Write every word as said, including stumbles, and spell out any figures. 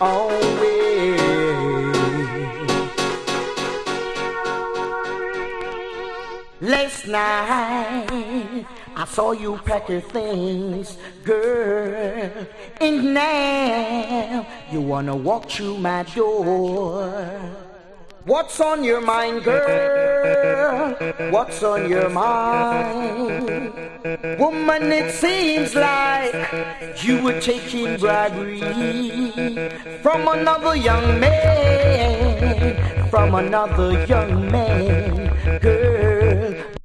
away. Last night I saw you pack your things, girl, and now you wanna walk through my door. What's on your mind, girl? What's on your mind? Woman, it seems like you were taking bribery from another young man, from another young man, girl.